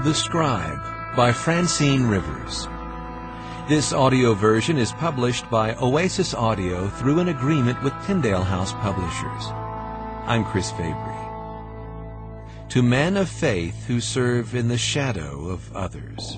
The Scribe by Francine Rivers. This audio version is published by Oasis Audio through an agreement with Tyndale House Publishers. I'm Chris Fabry. To men of faith who serve in the shadow of others.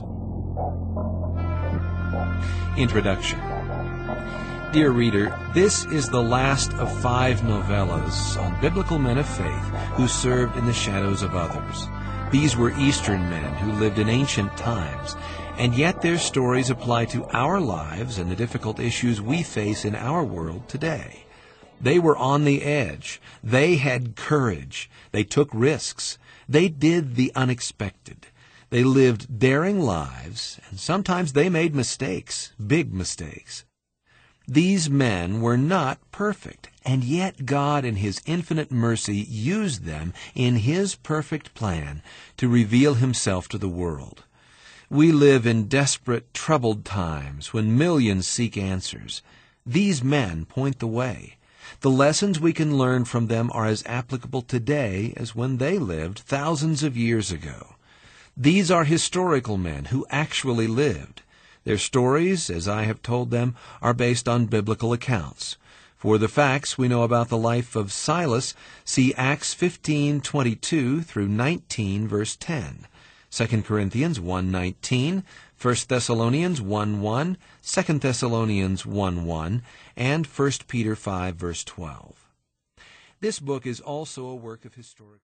Introduction. Dear reader, this is the last of 5 novellas on biblical men of faith who served in the shadows of others. These were Eastern men who lived in ancient times, and yet their stories apply to our lives and the difficult issues we face in our world today. They were on the edge. They had courage. They took risks. They did the unexpected. They lived daring lives, and sometimes they made mistakes, big mistakes. These men were not perfect, and yet God in His infinite mercy used them in His perfect plan to reveal Himself to the world. We live in desperate, troubled times when millions seek answers. These men point the way. The lessons we can learn from them are as applicable today as when they lived thousands of years ago. These are historical men who actually lived. Their stories, as I have told them, are based on biblical accounts. For the facts we know about the life of Silas, see Acts 15:22 through 19, verse 10, 2 Corinthians 1:19, 1 Thessalonians 1:1, 2 Thessalonians 1:1, and 1 Peter 5, verse 12. This book is also a work of historical